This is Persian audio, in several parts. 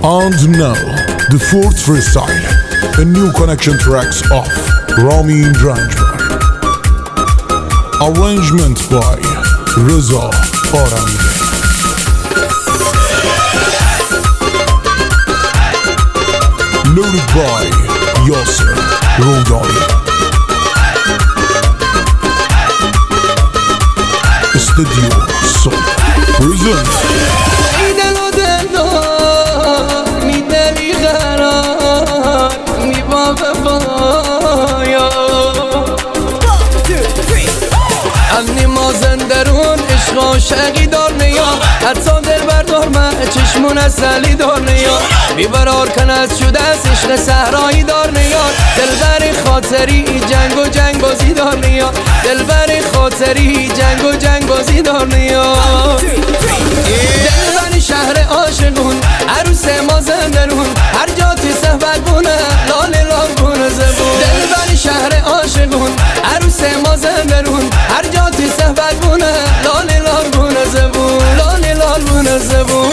And now, the fourth freestyle, a new connection tracks of Ramin Ranjbar. Arrangement by Reza Arami. Loaded by Yasser Rodani. Studio Soul presents امنی مازن درون عشق عاشقی دار نیا حتی دل بردار من چشمون اصلی دار نیا بیبرار کن از شده از عشق صحرایی دار نیا دلبر خاطری جنگ بازی دار نیا دلبر خاطری جنگ بازی دار نیا دلبر شهر عاشقون عروس مازن درون هر جا تی صحبت بونه لال بونه زبون دلبر شهر عاشقون عروس مازن درون هر جا تی صحبت بونه لال بونه زبون لال بونه زبون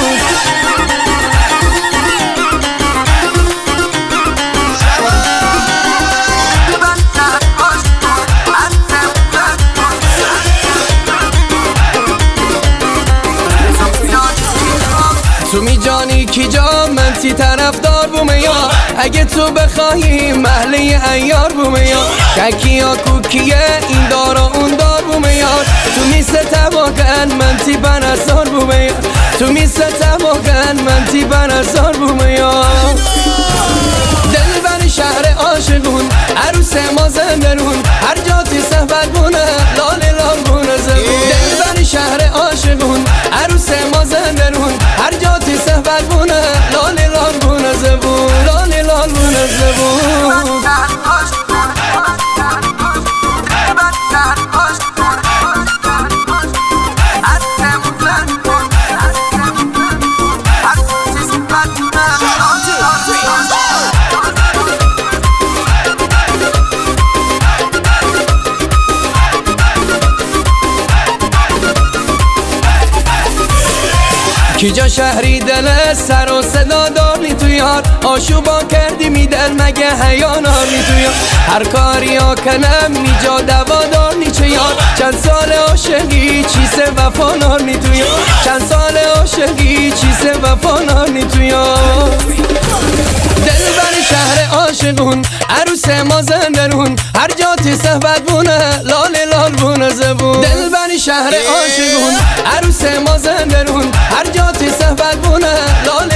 تو می جانی کی جا من تی طرفدار بومه یا اگه تو بخواهی محله ایار بومه یا ککیا کوکیه این دارا اون دار بومه یا تو می ستواکن من تی بنسار بومه یا تو می ستواکن من تی بنسار بومه یا دلبر شهر عاشقون عروس مازن درون هر جا تی صحبت بونه لال بونه زبون دلبر شهر عاشقون عروس مازن درون هر جا تی صحبت بونه لال بونه زبون لال بونه زبون کی جا شهری دل سر و صدا داری تو یار آشوبا کردی میدل مگه حیانار نی تو یار هر کاری ها کنم نیجا دوا دار نی چه یار چند سال عاشقی چیز وفا نار نی تو یار چند سال عاشقی چیز وفا نار نی تو یار دلبر شهر عاشقون عروس مازن درون هر جا تی صحبت بونه لال بونه زبون دلبر شهر عاشقون عروس مازن درون هر جا تی صحبت بونه لال